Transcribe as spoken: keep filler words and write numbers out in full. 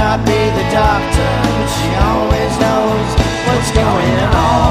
not be the doctor, but she always knows what's going on.